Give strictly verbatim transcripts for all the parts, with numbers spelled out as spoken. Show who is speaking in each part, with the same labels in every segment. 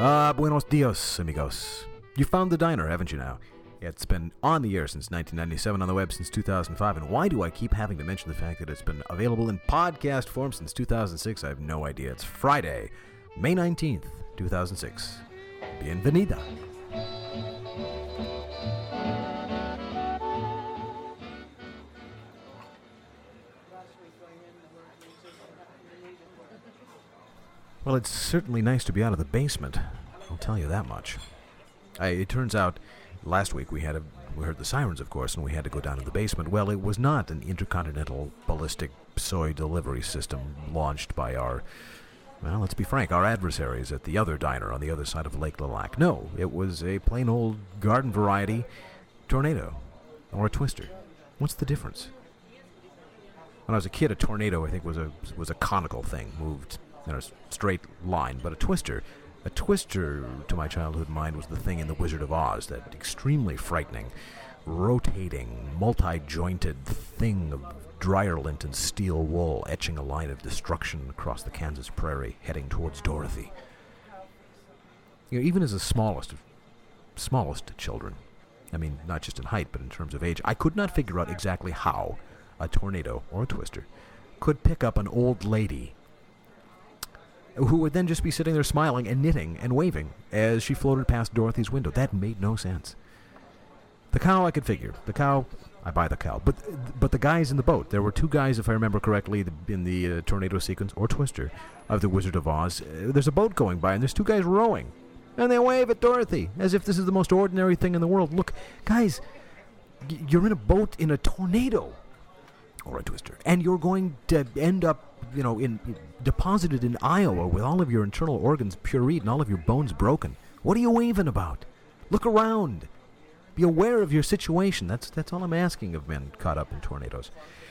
Speaker 1: Ah, buenos dias, amigos. You found the diner, haven't you now? It's been on the air since nineteen ninety-seven, on the web since two thousand five, and why do I keep having to mention the fact that it's been available in podcast form since two thousand six? I have no idea. It's Friday, May nineteenth, two thousand six. Bienvenida. Well, it's certainly nice to be out of the basement. I'll tell you that much. I, it turns out, last week we had a, we heard the sirens, of course, and we had to go down to the basement. Well, it was not an intercontinental ballistic soy delivery system launched by our, well, let's be frank, our adversaries at the other diner on the other side of Lake Lilac. No, it was a plain old garden variety tornado, or a twister. What's the difference? When I was a kid, a tornado, I think, was a was a conical thing, moved in a straight line, but a twister, a twister to my childhood mind was the thing in The Wizard of Oz, that extremely frightening, rotating, multi-jointed thing of dryer lint and steel wool etching a line of destruction across the Kansas prairie, heading towards Dorothy. You know, even as the smallest of smallest children, I mean, not just in height, but in terms of age, I could not figure out exactly how a tornado or a twister could pick up an old lady who would then just be sitting there smiling and knitting and waving as she floated past Dorothy's window. That made no sense. The cow I could figure. The cow, I buy the cow. But but the guys in the boat, there were two guys, if I remember correctly, in the uh, tornado sequence, or twister, of The Wizard of Oz. Uh, there's a boat going by, and there's two guys rowing. And they wave at Dorothy, as if this is the most ordinary thing in the world. Look, guys, y- you're in a boat in a tornado, or a twister, and you're going to end up, you know, in deposited in Iowa with all of your internal organs pureed and all of your bones broken. What are you waving about? Look around. Be aware of your situation. That's that's all I'm asking of men caught up in tornadoes.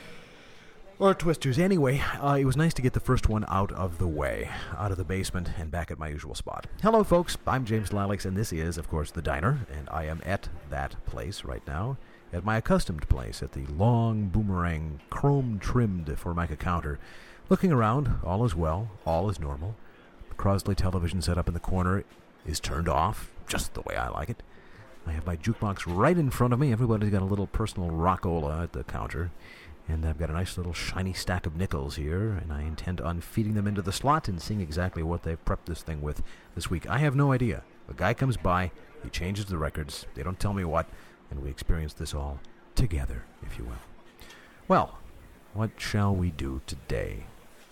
Speaker 1: Or twisters. Anyway, uh, it was nice to get the first one out of the way, out of the basement and back at my usual spot. Hello, folks. I'm James Lalix, and this is, of course, the diner, and I am at that place right now, at my accustomed place, at the long boomerang, chrome-trimmed Formica counter. Looking around, all is well, all is normal. The Crosley television set up in the corner is turned off, just the way I like it. I have my jukebox right in front of me. Everybody's got a little personal rockola at the counter. And I've got a nice little shiny stack of nickels here, and I intend on feeding them into the slot and seeing exactly what they've prepped this thing with this week. I have no idea. A guy comes by, he changes the records, they don't tell me what, and we experience this all together, if you will. Well, what shall we do today?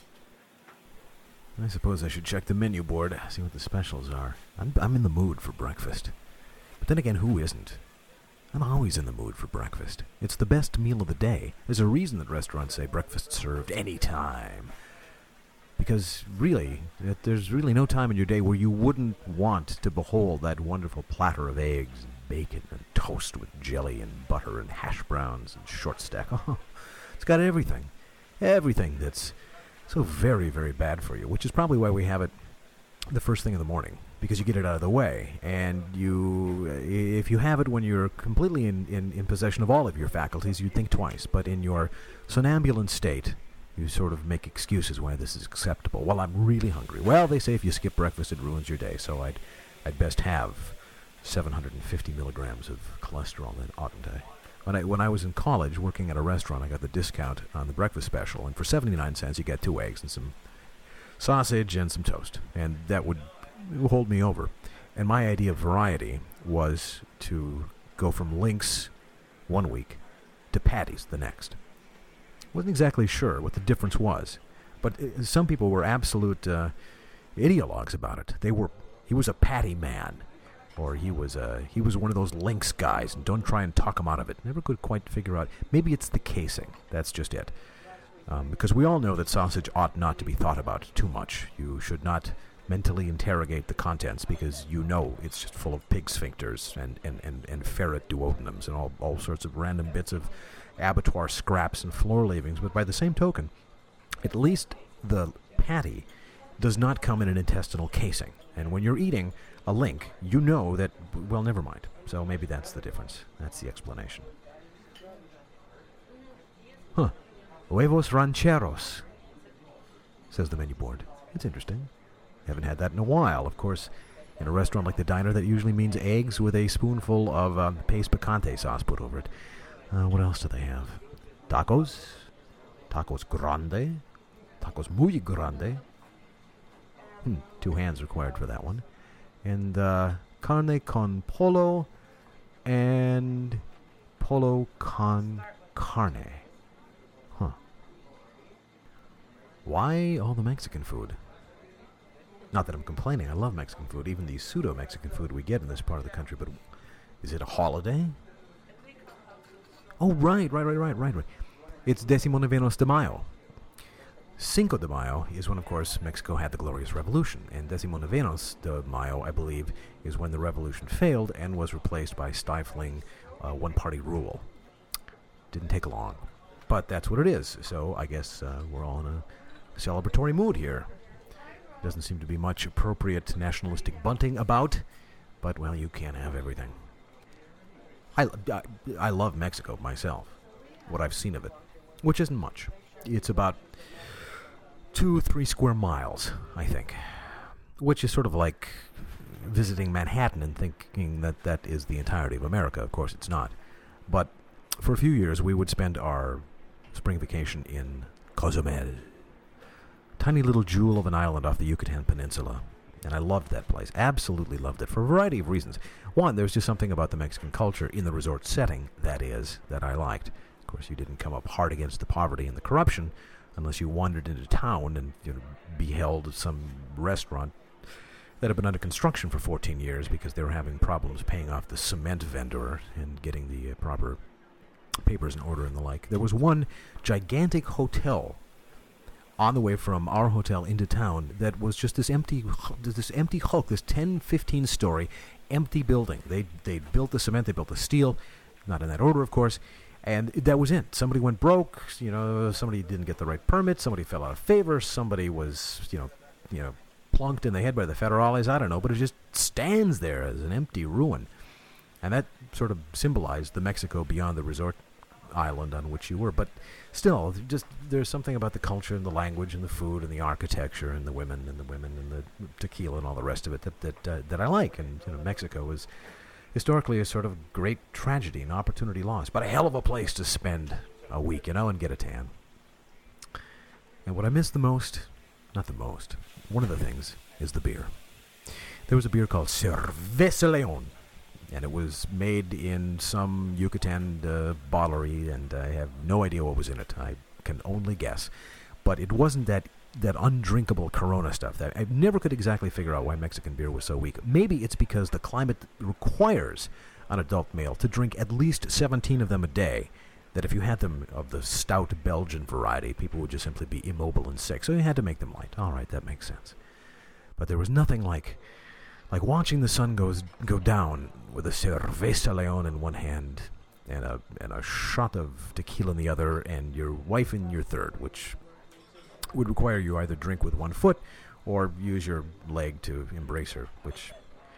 Speaker 1: I suppose I should check the menu board, see what the specials are. I'm, I'm in the mood for breakfast. But then again, who isn't? I'm always in the mood for breakfast. It's the best meal of the day. There's a reason that restaurants say breakfast served any time. Because really, there's really no time in your day where you wouldn't want to behold that wonderful platter of eggs and bacon and toast with jelly and butter and hash browns and short stack. Oh, it's got everything. Everything that's so very, very bad for you, which is probably why we have it the first thing in the morning, because you get it out of the way. And you, if you have it when you're completely in, in, in possession of all of your faculties, you'd think twice. But in your somnambulant state, you sort of make excuses why this is acceptable. Well, I'm really hungry. Well, they say if you skip breakfast, it ruins your day, so I'd, I'd best have seven hundred fifty milligrams of cholesterol, then, oughtn't I? When I when I was in college working at a restaurant, I got the discount on the breakfast special, and for seventy-nine cents you get two eggs and some sausage and some toast, and that would hold me over. And my idea of variety was to go from Lynx one week to Patty's the next. Wasn't exactly sure what the difference was, but uh, some people were absolute uh, ideologues about it. They were he was a patty man. Or he was uh, he was one of those Lynx guys, and don't try and talk him out of it. Never could quite figure out. Maybe it's the casing. That's just it. Um, because we all know that sausage ought not to be thought about too much. You should not mentally interrogate the contents, because you know it's just full of pig sphincters and, and, and, and ferret duodenums and all, all sorts of random bits of abattoir scraps and floor leavings. But by the same token, at least the patty does not come in an intestinal casing. And when you're eating a link, you know that, well, never mind. So maybe that's the difference. That's the explanation. Huh. Huevos rancheros, says the menu board. It's interesting. Haven't had that in a while. Of course, In a restaurant like the Diner, that usually means eggs with a spoonful of um, paste picante sauce put over it. Uh, what else do they have? Tacos. Tacos grande. Tacos muy grande. Hmm, two hands required for that one. And uh, carne con polo and polo con carne. Huh. Why all the Mexican food? Not that I'm complaining. I love Mexican food, even the pseudo-Mexican food we get in this part of the country. But is it a holiday? Oh, right, right, right, right, right, right. It's Decimonovenos de Mayo. Cinco de Mayo is when, of course, Mexico had the Glorious Revolution. And Decimonovenos de Mayo, I believe, is when the revolution failed and was replaced by stifling uh, one-party rule. Didn't take long. But that's what it is. So I guess uh, we're all in a celebratory mood here. Doesn't seem to be much appropriate nationalistic bunting about. But, well, you can't have everything. I, I, I love Mexico myself. What I've seen of it. Which isn't much. It's about two, three square miles, I think. Which is sort of like visiting Manhattan and thinking that that is the entirety of America. Of course, it's not. But for a few years, we would spend our spring vacation in Cozumel. Tiny little jewel of an island off the Yucatan Peninsula. And I loved that place. Absolutely loved it for a variety of reasons. One, there's just something about the Mexican culture in the resort setting, that is, that I liked. Of course, you didn't come up hard against the poverty and the corruption unless you wandered into town and you know, beheld some restaurant that had been under construction for fourteen years because they were having problems paying off the cement vendor and getting the uh, proper papers in order and the like. There was one gigantic hotel on the way from our hotel into town that was just this empty this empty hulk, this ten, fifteen story empty building. They they built the cement, they built the steel, not in that order, of course, and that was it. Somebody went broke, you know, somebody didn't get the right permit, somebody fell out of favor, somebody was, you know, you know, plunked in the head by the federales, I don't know, but it just stands there as an empty ruin. And that sort of symbolized the Mexico beyond the resort island on which you were. But still, just there's something about the culture and the language and the food and the architecture and the women and the women and the tequila and all the rest of it that that uh, that I like. And you know, Mexico was historically a sort of great tragedy, an opportunity lost, but a hell of a place to spend a week, you know, and get a tan. And what I miss the most, not the most, one of the things is the beer. There was a beer called Cerveza León, and it was made in some Yucatan uh, bottlery, and I have no idea what was in it. I can only guess. But it wasn't that that undrinkable Corona stuff. That I never could exactly figure out why Mexican beer was so weak. Maybe it's because the climate requires an adult male to drink at least seventeen of them a day, that if you had them of the stout Belgian variety, people would just simply be immobile and sick. So you had to make them light. All right, that makes sense. But there was nothing like like watching the sun goes go down with a Cerveza León in one hand and a and a shot of tequila in the other, and your wife in your third, which would require you either drink with one foot or use your leg to embrace her, which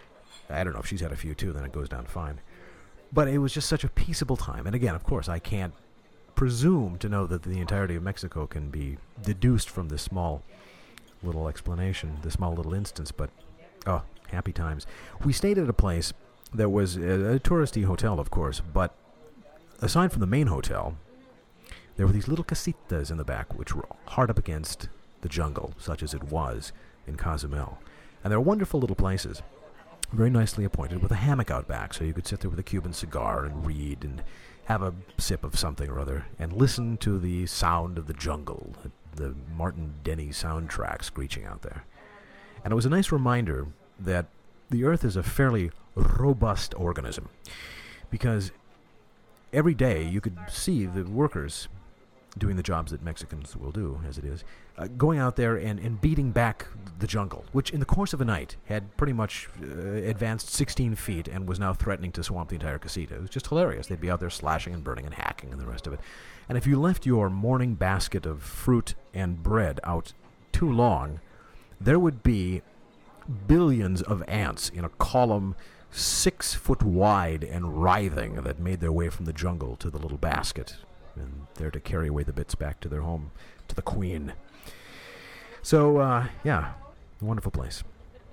Speaker 1: I don't know if she's had a few too, then it goes down fine. But it was just such a peaceable time. And again, of course, I can't presume to know that the entirety of Mexico can be deduced from this small little explanation, this small little instance, but oh, happy times. We stayed at a place that was a, a touristy hotel, of course, but aside from the main hotel, there were these little casitas in the back which were hard up against the jungle, such as it was in Cozumel. And they're wonderful little places, very nicely appointed, with a hammock out back, so you could sit there with a Cuban cigar and read and have a sip of something or other and listen to the sound of the jungle, the Martin Denny soundtrack screeching out there. And it was a nice reminder that the Earth is a fairly robust organism, because every day you could see the workers doing the jobs that Mexicans will do, as it is, uh, going out there and, and beating back the jungle, which in the course of a night had pretty much uh, advanced sixteen feet and was now threatening to swamp the entire casita. It was just hilarious. They'd be out there slashing and burning and hacking and the rest of it. And if you left your morning basket of fruit and bread out too long, there would be billions of ants in a column six foot wide and writhing that made their way from the jungle to the little basket, and there to carry away the bits back to their home, to the queen. So, uh, yeah, wonderful place.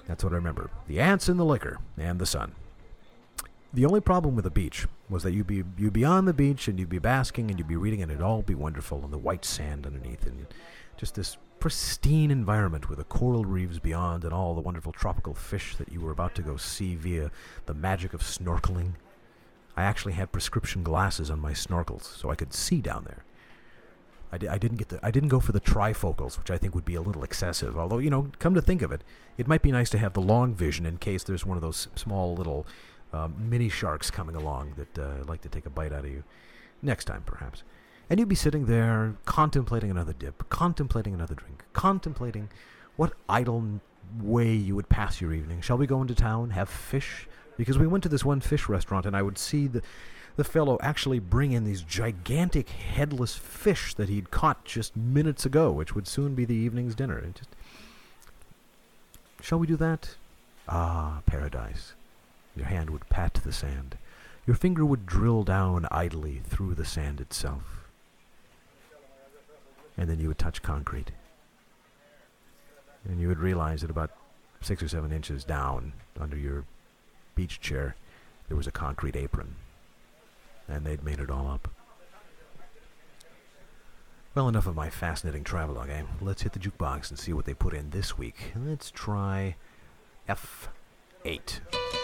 Speaker 1: That's what I remember. The ants and the liquor and the sun. The only problem with the beach was that you'd be you'd be on the beach and you'd be basking and you'd be reading and it'd all be wonderful and the white sand underneath and just this pristine environment with the coral reefs beyond and all the wonderful tropical fish that you were about to go see via the magic of snorkeling. I actually had prescription glasses on my snorkels so I could see down there. I, di- I didn't get the I didn't go for the trifocals, which I think would be a little excessive. Although, you know, come to think of it, it might be nice to have the long vision in case there's one of those small little um, mini sharks coming along that uh, like to take a bite out of you. Next time, perhaps. And you'd be sitting there contemplating another dip, contemplating another drink, contemplating what idle way you would pass your evening. Shall we go into town, have fish? Because we went to this one fish restaurant and I would see the the fellow actually bring in these gigantic headless fish that he'd caught just minutes ago, which would soon be the evening's dinner. It just, shall we do that? Ah, paradise. Your hand would pat the sand. Your finger would drill down idly through the sand itself. And then you would touch concrete. And you would realize that about six or seven inches down under your beach chair, there was a concrete apron. And they'd made it all up. Well, enough of my fascinating travelogue, eh? Let's hit the jukebox and see what they put in this week. Let's try F eight.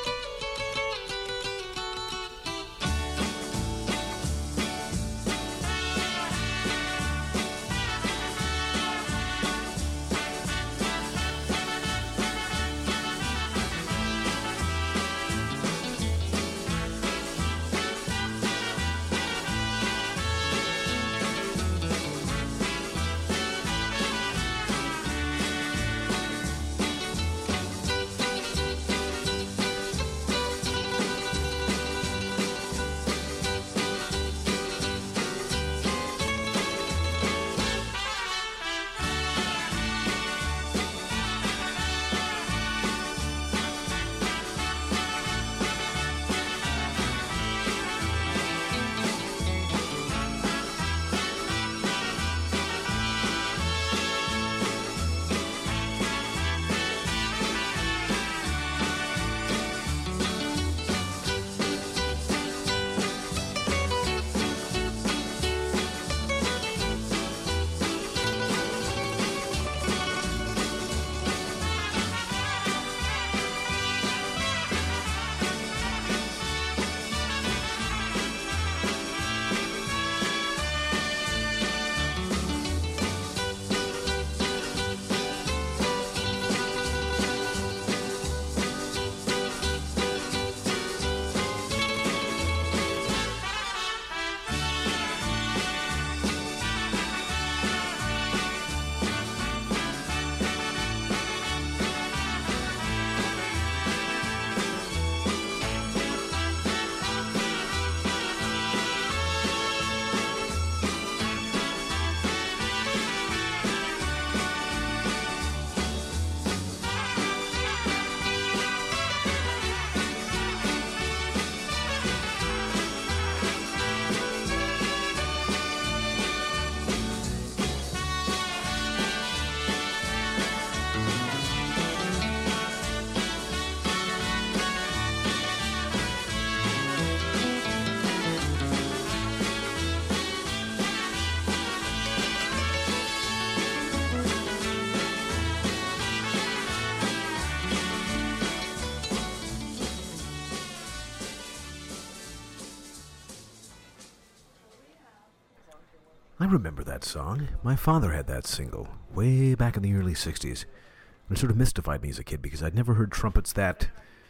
Speaker 1: I remember that song. My father had that single, way back in the early sixties. And it sort of mystified me as a kid because I'd never heard trumpets that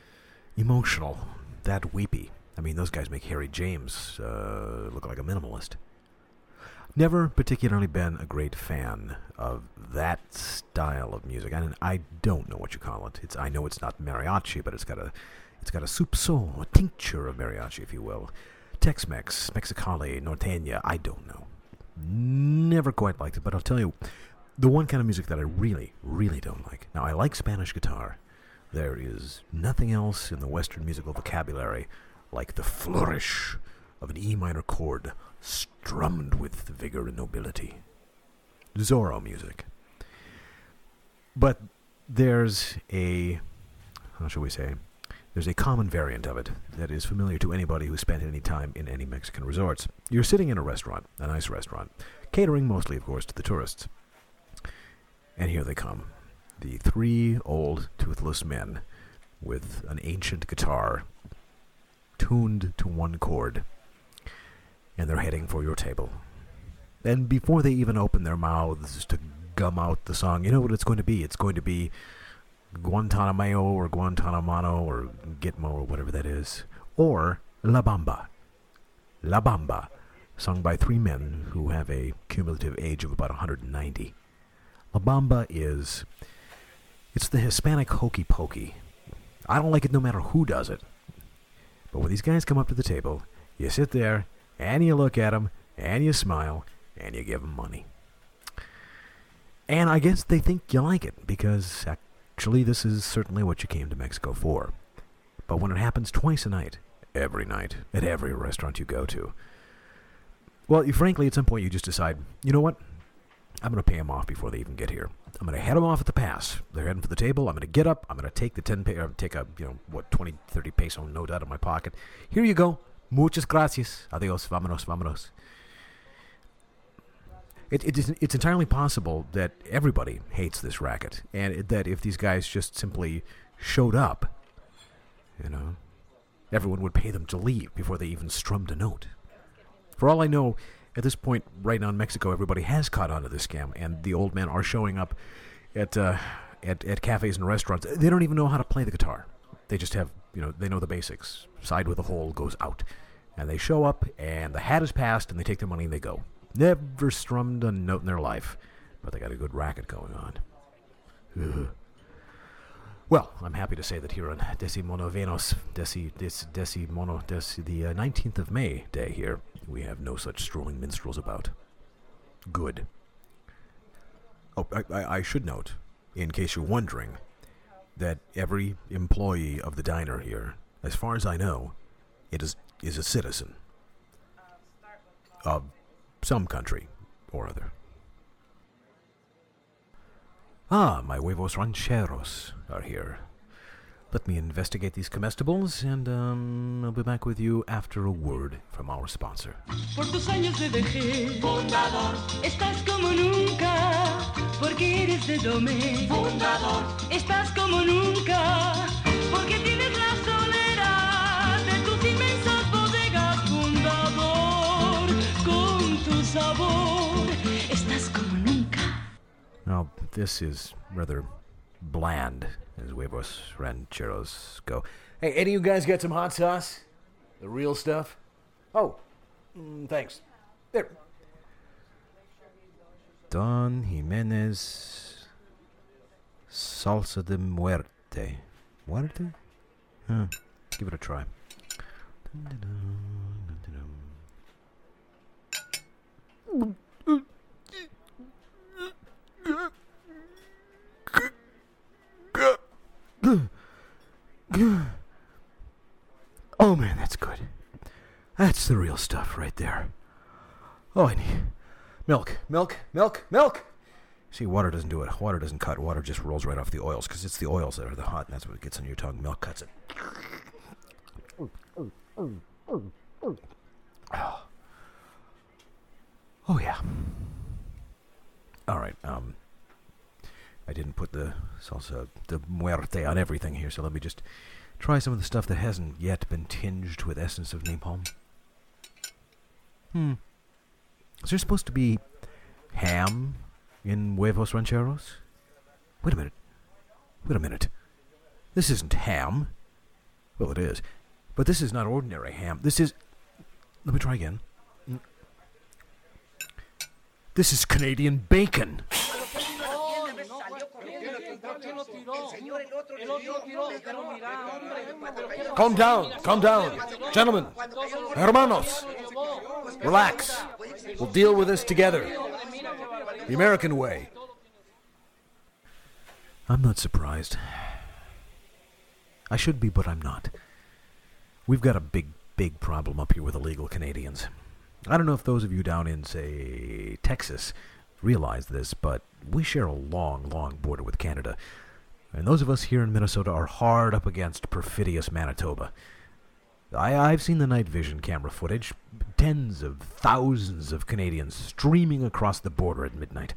Speaker 1: emotional, that weepy. I mean, those guys make Harry James uh, look like a minimalist. Never particularly been a great fan of that style of music. I mean, I don't know what you call it. It's I know it's not mariachi, but it's got a it's got a soupçon, a tincture of mariachi, if you will. Tex-Mex, Mexicali, Norteña, I don't know. Never quite liked it, but I'll tell you, the one kind of music that I really, really don't like. Now, I like Spanish guitar. There is nothing else in the Western musical vocabulary like the flourish of an E minor chord strummed with vigor and nobility. Zorro music. But there's a how shall we say, there's a common variant of it that is familiar to anybody who spent any time in any Mexican resorts. You're sitting in a restaurant, a nice restaurant, catering mostly, of course, to the tourists. And here they come. The three old, toothless men with an ancient guitar tuned to one chord. And they're heading for your table. And before they even open their mouths to gum out the song, you know what it's going to be? It's going to be Guantanamo or Guantanamo or Gitmo or whatever that is. Or La Bamba. La Bamba, sung by three men who have a cumulative age of about one hundred ninety. La Bamba is, it's the Hispanic hokey pokey. I don't like it no matter who does it. But when these guys come up to the table, you sit there, and you look at them, and you smile, and you give them money. And I guess they think you like it, because actually this is certainly what you came to Mexico for. But when it happens twice a night, every night, at every restaurant you go to, well, you, frankly, at some point you just decide, you know what? I'm going to pay them off before they even get here. I'm going to head them off at the pass. They're heading for the table. I'm going to get up. I'm going to take the ten, pe- or take a, you know, what, twenty, thirty peso note out of my pocket. Here you go. Muchas gracias. Adios. Vámonos. Vámonos. It, it is, it's entirely possible that everybody hates this racket, and it, that if these guys just simply showed up, you know, everyone would pay them to leave before they even strummed a note. For all I know, at this point, right now in Mexico, everybody has caught on to this scam, and the old men are showing up at, uh, at at cafes and restaurants. They don't even know how to play the guitar. They just have, you know, they know the basics. Side with a hole goes out. And they show up, and the hat is passed, and they take their money and they go. Never strummed a note in their life, but they got a good racket going on. Ugh. Well, I'm happy to say that here on Decimonovenos, Deci, Deci, Decimono, Deci, the uh, nineteenth of May day here, we have no such strolling minstrels about. Good. Oh, I, I, I should note, in case you're wondering, that every employee of the diner here, as far as I know, it is is a citizen of some country or other. Ah, my huevos rancheros are here. Let me investigate these comestibles, and um, I'll be back with you after a word from our sponsor.
Speaker 2: Por tus años de vejez, fundador, estás como nunca, porque eres de Domé. Fundador, estás como nunca, porque tienes la soledad de tus inmensas bodegas. Fundador, con tu sabor, estás como nunca.
Speaker 1: Now, this is rather bland, as huevos rancheros go. Hey, any of you guys got some hot sauce? The real stuff? Oh, mm, thanks. There. Don Jimenez Salsa de Muerte. Muerte? Huh. Give it a try. Oh man, that's good. That's the real stuff right there. Oh, I need milk, milk, milk, milk. See, water doesn't do it. Water doesn't cut. Water just rolls right off the oils, because it's the oils that are the hot, and that's what gets on your tongue. Milk cuts it. Oh, oh yeah. All right. Um, I didn't put the salsa de muerte on everything here, so let me just try some of the stuff that hasn't yet been tinged with essence of napalm. Hmm. Is there supposed to be ham in huevos rancheros? Wait a minute. Wait a minute. This isn't ham. Well, it is. But this is not ordinary ham. This is... Let me try again. This is Canadian bacon. Calm down, calm down. Gentlemen, hermanos, relax. We'll deal with this together. The American way. I'm not surprised. I should be, but I'm not. We've got a big, big problem up here with illegal Canadians. I don't know if those of you down in, say, Texas realize this, but we share a long, long border with Canada. And those of us here in Minnesota are hard up against perfidious Manitoba. I, I've seen the night vision camera footage. Tens of thousands of Canadians streaming across the border at midnight.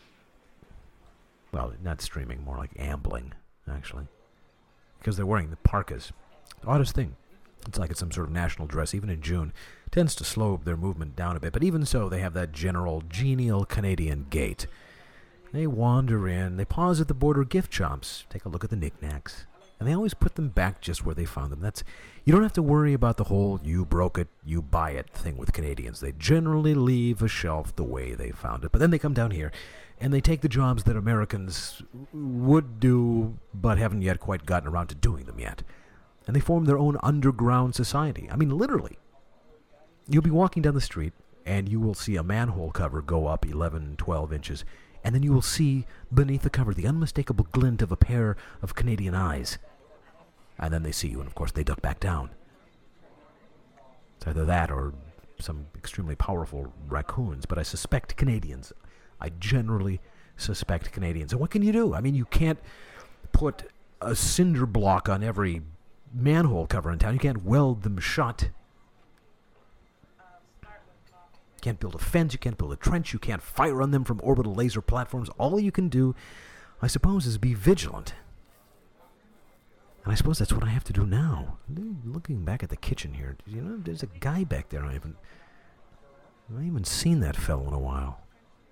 Speaker 1: Well, not streaming, more like ambling, actually. Because they're wearing the parkas. The oddest thing. It's like it's some sort of national dress, even in June. Tends to slow their movement down a bit, but even so, they have that general, genial Canadian gait. They wander in, they pause at the border gift shops, take a look at the knickknacks, and they always put them back just where they found them. That's you don't have to worry about the whole you broke it, you buy it thing with Canadians. They generally leave a shelf the way they found it. But then they come down here, and they take the jobs that Americans would do, but haven't yet quite gotten around to doing them yet. And they form their own underground society. I mean, literally. You'll be walking down the street, and you will see a manhole cover go up eleven, twelve inches, and then you will see beneath the cover the unmistakable glint of a pair of Canadian eyes. And then they see you, and of course they duck back down. It's either that or some extremely powerful raccoons, but I suspect Canadians. I generally suspect Canadians. And what can you do? I mean, you can't put a cinder block on every manhole cover in town. You can't weld them shut. You can't build a fence, you can't build a trench, you can't fire on them from orbital laser platforms. All you can do, I suppose, is be vigilant. And I suppose that's what I have to do now. Looking back at the kitchen here, you know, there's a guy back there. I haven't, I haven't even seen that fellow in a while.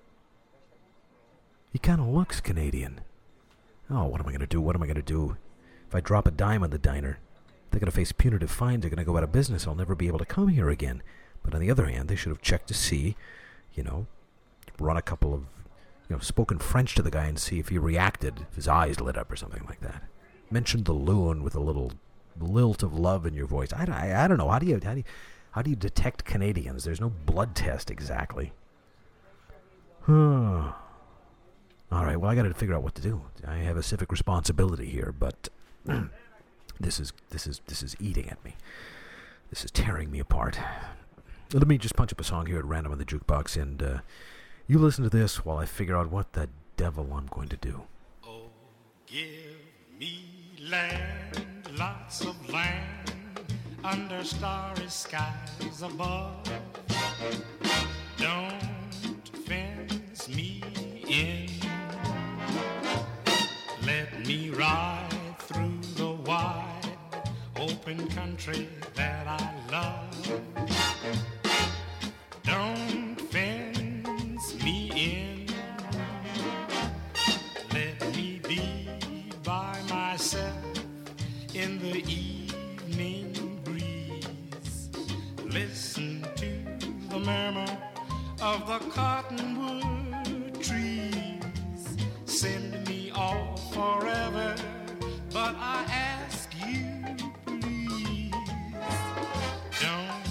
Speaker 1: He kind of looks Canadian. Oh, what am I going to do? What am I going to do? If I drop a dime on the diner, they're going to face punitive fines. They're going to go out of business. I'll never be able to come here again. But on the other hand, they should have checked to see, you know, run a couple of, you know, spoken French to the guy and see if he reacted, if his eyes lit up or something like that. Mentioned the loon with a little lilt of love in your voice. I, I, I don't know. How do you how do you, how do you detect Canadians? There's no blood test exactly. Huh. All right. Well, I got to figure out what to do. I have a civic responsibility here, but this is this is this is eating at me. This is tearing me apart. Let me just punch up a song here at random on the jukebox, and uh, you listen to this while I figure out what the devil I'm going to do.
Speaker 3: Oh, give me land, lots of land, under starry skies above. Don't fence me in. Let me ride through the wide, open country that I love. Don't fence me in. Let me be by myself in the evening breeze. Listen to the murmur of the cottonwood trees. Send me off forever, but I ask you, please, don't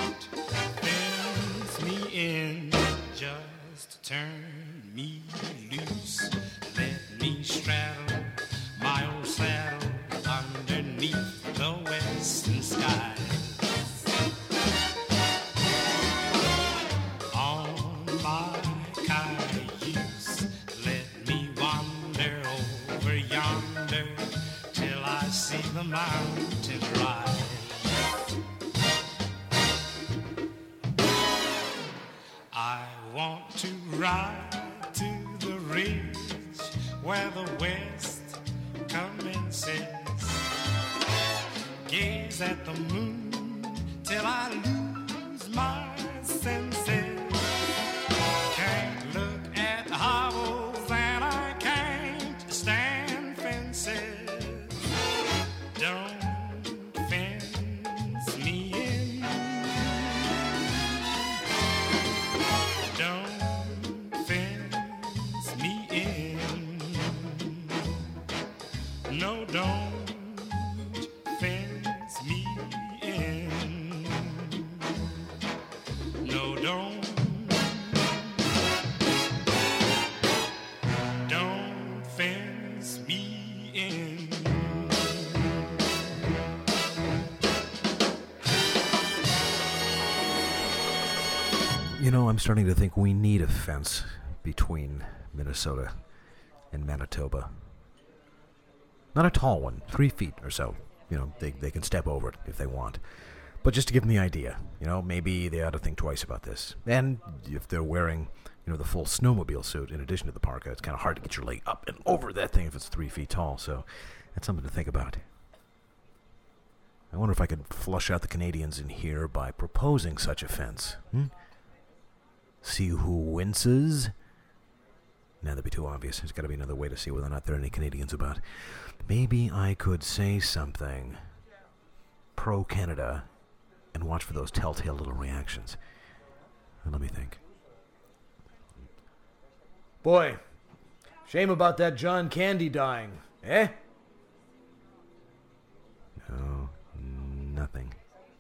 Speaker 3: fence me in. Just turn me loose. Let me straddle my old saddle underneath the western sky. On my cayuse, let me wander over yonder till I see the mountain rise. I want to ride to the ridge where the west commences. Gaze at the moon till I lose my senses. Can't look at hovels and I can't stand fences. Don't fence me in. Don't fence me in. No, don't fence me in. No, don't. Don't fence me in.
Speaker 1: You know, I'm starting to think we need a fence between Minnesota and Manitoba. Not a tall one, three feet or so. You know, they, they can step over it if they want. But just to give them the idea, you know, maybe they ought to think twice about this. And if they're wearing, you know, the full snowmobile suit in addition to the parka, it's kind of hard to get your leg up and over that thing if it's three feet tall. So that's something to think about. I wonder if I could flush out the Canadians in here by proposing such a fence. Hmm? See who winces? Nah, that'd be too obvious. There's got to be another way to see whether or not there are any Canadians about. Maybe I could say something pro-Canada and watch for those telltale little reactions. Let me think.
Speaker 4: Boy, shame about that John Candy dying, eh?
Speaker 1: No, nothing.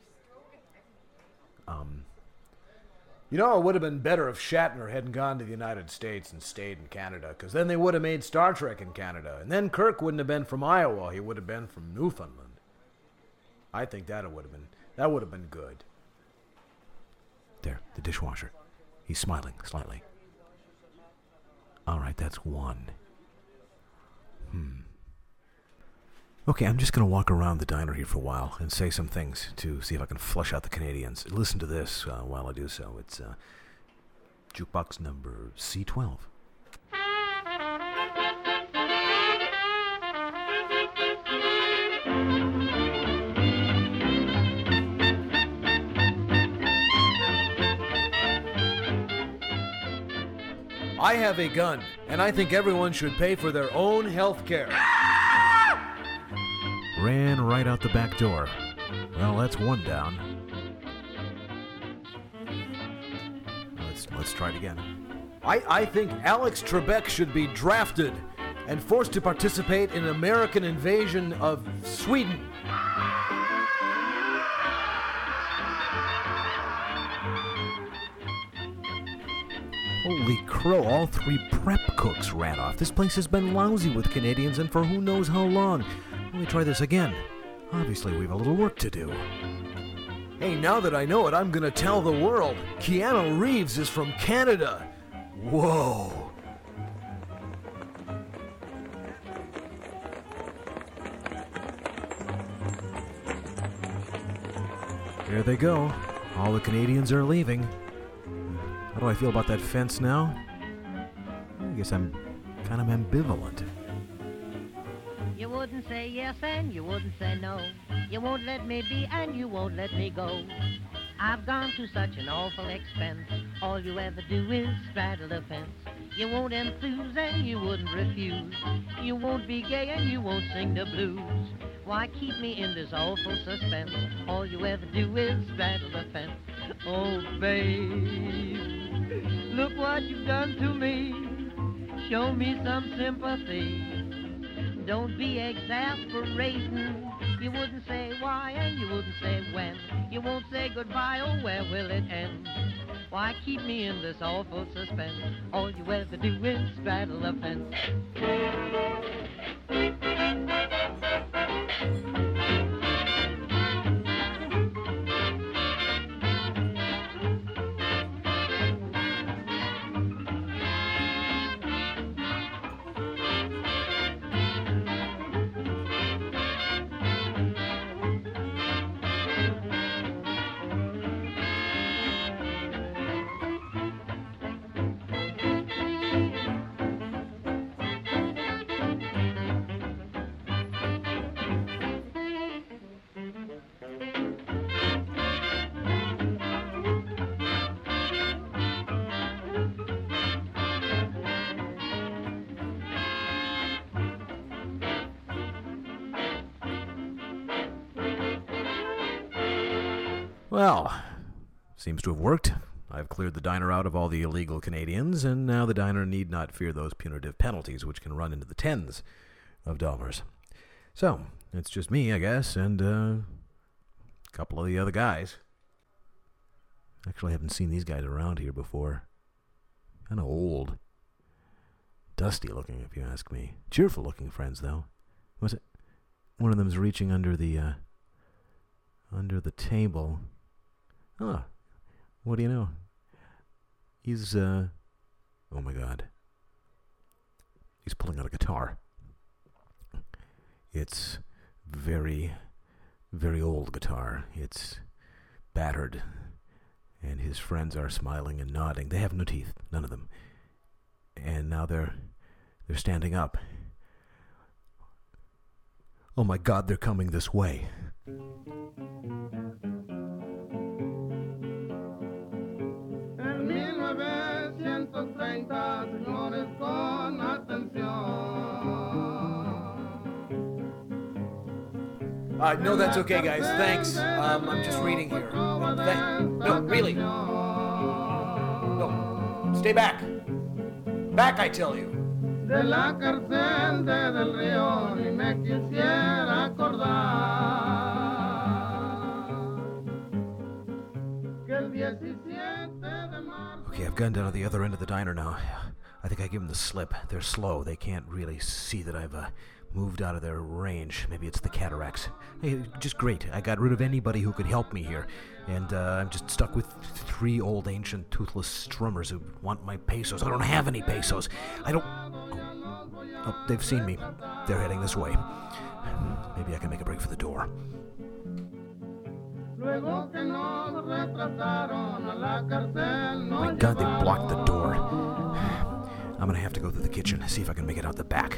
Speaker 1: Um...
Speaker 4: You know, it would have been better if Shatner hadn't gone to the United States and stayed in Canada, because then they would have made Star Trek in Canada, and then Kirk wouldn't have been from Iowa, he would have been from Newfoundland. I think that would have been that would have been good.
Speaker 1: There, the dishwasher. He's smiling slightly. All right, that's one. Hmm. Okay, I'm just going to walk around the diner here for a while and say some things to see if I can flush out the Canadians. Listen to this uh, while I do so. It's uh, jukebox number C twelve.
Speaker 4: I have a gun, and I think everyone should pay for their own health care.
Speaker 1: Ran right out the back door. Well, that's one down. Let's let's try it again.
Speaker 4: I, I think Alex Trebek should be drafted and forced to participate in an American invasion of Sweden.
Speaker 1: Holy crow, all three prep cooks ran off. This place has been lousy with Canadians and for who knows how long. Let me try this again. Obviously, we have a little work to do.
Speaker 4: Hey, now that I know it, I'm gonna tell the world. Keanu Reeves is from Canada. Whoa.
Speaker 1: There they go. All the Canadians are leaving. How do I feel about that fence now? I guess I'm kind of ambivalent.
Speaker 5: You wouldn't say yes and you wouldn't say no. You won't let me be and you won't let me go. I've gone to such an awful expense. All you ever do is straddle the fence. You won't enthuse and you wouldn't refuse. You won't be gay and you won't sing the blues. Why keep me in this awful suspense? All you ever do is straddle the fence. Oh, babe, look what you've done to me. Show me some sympathy. Don't be exasperating. You wouldn't say why and you wouldn't say when. You won't say goodbye, oh, where will it end? Why keep me in this awful suspense? All you ever do is straddle the fence.
Speaker 1: Well, seems to have worked. I've cleared the diner out of all the illegal Canadians, and now the diner need not fear those punitive penalties, which can run into the tens of dollars. So, it's just me, I guess, and uh, a couple of the other guys. Actually, I haven't seen these guys around here before. Kind of old. Dusty looking, if you ask me. Cheerful looking friends, though. Was it? One of them's reaching under the, uh, under the table. Huh. What do you know? He's, uh... oh my god. He's pulling out a guitar. It's very, very old guitar. It's battered, and his friends are smiling and nodding. They have no teeth, none of them. And now they're they're standing up. Oh my God, they're coming this way.
Speaker 4: Uh, no, that's okay, guys. Thanks. Um, I'm just reading here. Th- no, really. No. Stay back. Back, I tell you. De la cárcel de Del Río ni me quisiera acordar que el diecisiete de marzo.
Speaker 1: Okay, I've gone down to the other end of the diner now. I think I give them the slip. They're slow. They can't really see that I've uh, moved out of their range. Maybe it's the cataracts. Hey, just great. I got rid of anybody who could help me here. And uh, I'm just stuck with three old ancient toothless strummers who want my pesos. I don't have any pesos. I don't... Oh, oh, they've seen me. They're heading this way. Maybe I can make a break for the door. My God, they blocked the door. I'm gonna have to go through the kitchen, see if I can make it out the back.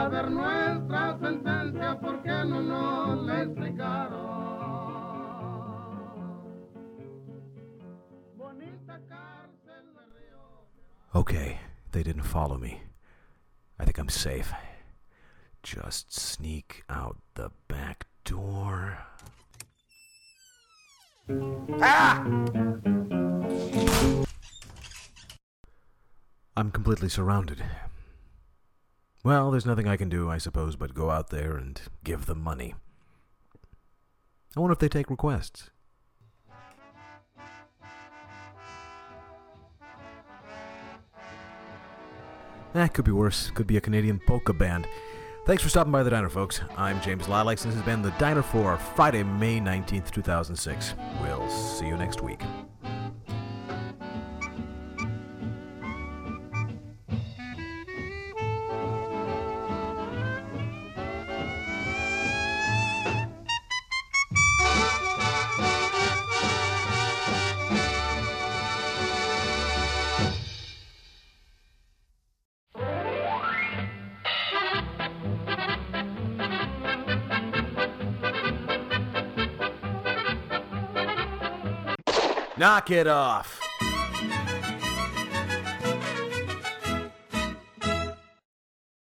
Speaker 1: Okay, they didn't follow me. I think I'm safe. Just sneak out the back door. Ah! I'm completely surrounded. Well, there's nothing I can do, I suppose, but go out there and give them money. I wonder if they take requests. That could be worse. Could be a Canadian polka band. Thanks for stopping by the diner, folks. I'm James Lilacs, and this has been the Diner for Friday, May nineteenth, two thousand six. We'll see you next week.
Speaker 4: Knock it off.